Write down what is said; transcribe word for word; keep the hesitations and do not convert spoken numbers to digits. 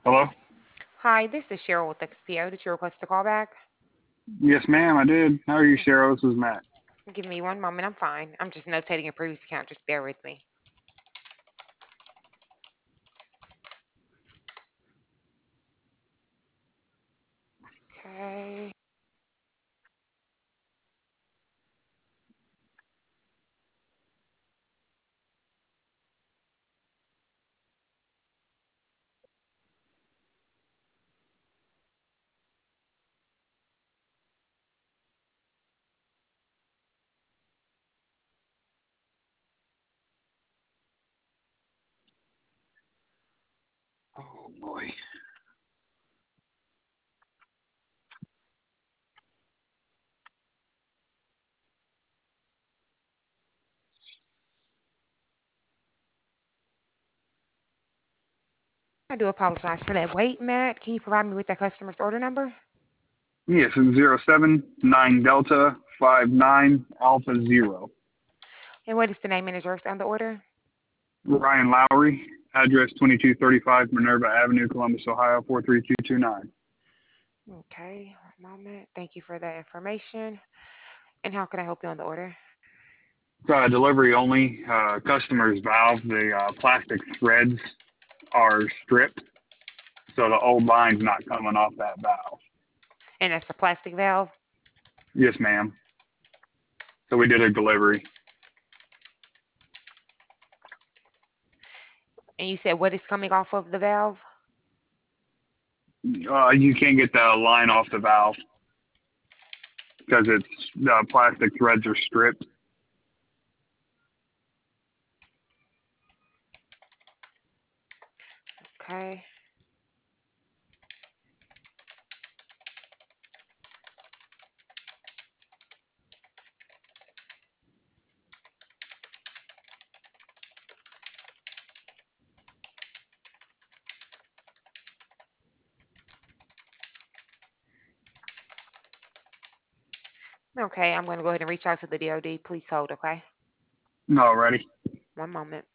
Hello? Hi, this is Cheryl with X P O. Did you request a call back? Yes, ma'am, I did. How are you, Cheryl? This is Matt. Give me one moment. I'm fine. I'm just notating a previous account. Just bear with me. Okay. Oh, boy. I do apologize for that. Wait, Matt, can you provide me with that customer's order number? Yes, it's zero seven nine Delta five nine Alpha Zero. And what is the name and address on the order? Ryan Lowry, address twenty-two thirty-five Minerva Avenue, Columbus, Ohio, four three two two nine. Okay, one moment. Thank you for that information. And how can I help you on the order? Uh, delivery only. Uh, customer's valve, the uh, plastic threads are stripped, so the old line's not coming off that valve. And that's a plastic valve. Yes, ma'am. So we did a delivery. And you said what is coming off of the valve? Uh, you can't get the line off the valve because it's the plastic threads are stripped. Okay. Okay, I'm going to go ahead and reach out to the D O D. Please hold, okay? Alrighty. One moment.